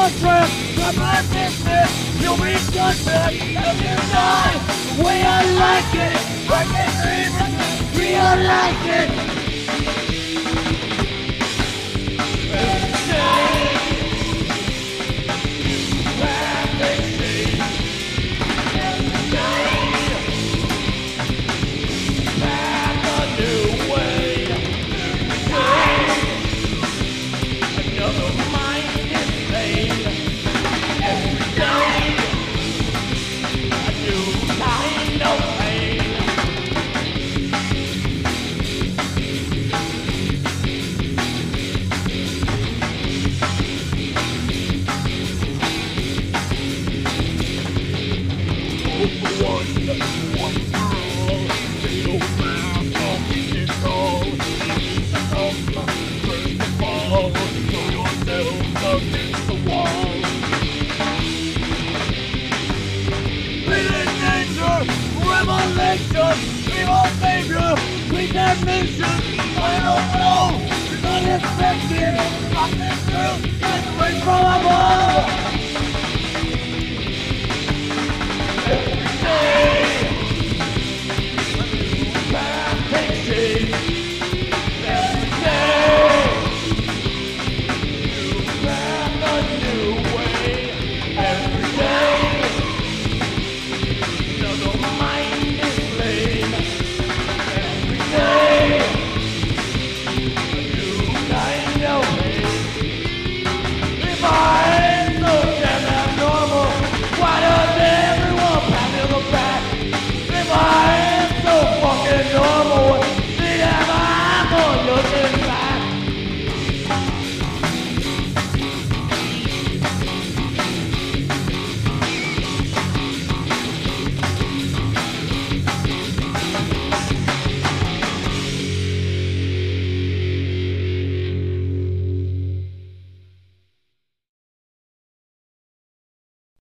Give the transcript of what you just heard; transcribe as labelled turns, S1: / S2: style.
S1: your trip, from my business, you'll be judged. If you die, we are like it, I can dream, we are like it. Mission, I don't know, not expected, nothing true, it's free from above.